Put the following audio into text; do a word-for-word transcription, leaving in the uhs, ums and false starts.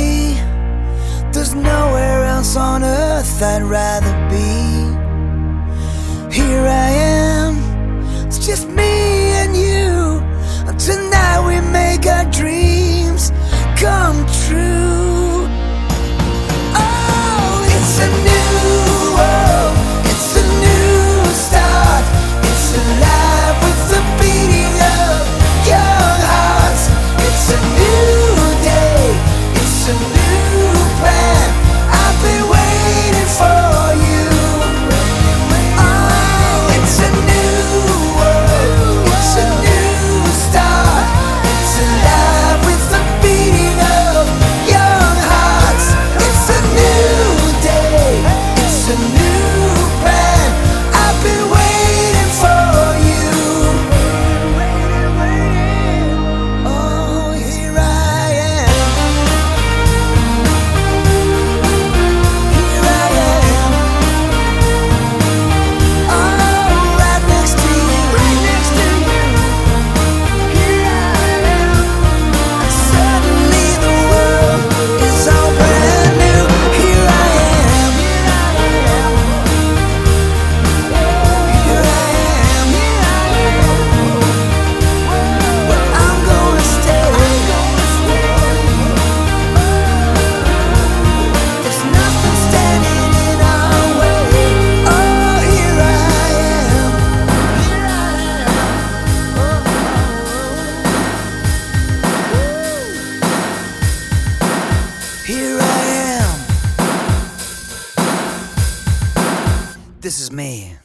me. There's nowhere else on earth I'd rather be. Here I am, it's just me and you. And tonight we make our dreams come true. Oh, it's a new world, it's a new start. It's alive with the beating of young hearts. It's a new day, it's a new plan. I've been waiting for you. Oh, it's a new world, it's a new start. It's alive with the beating of young hearts. It's a new day, it's a new plan. I've been waiting for you. Oh, here I am. Here I am. Oh, right next to you. Right next to you. Here I am. And suddenly the world is all brand new. Here I am. Here I am. But I'm gonna stay. There's nothing standing in our way. Oh, here I am. Here I am. This is me.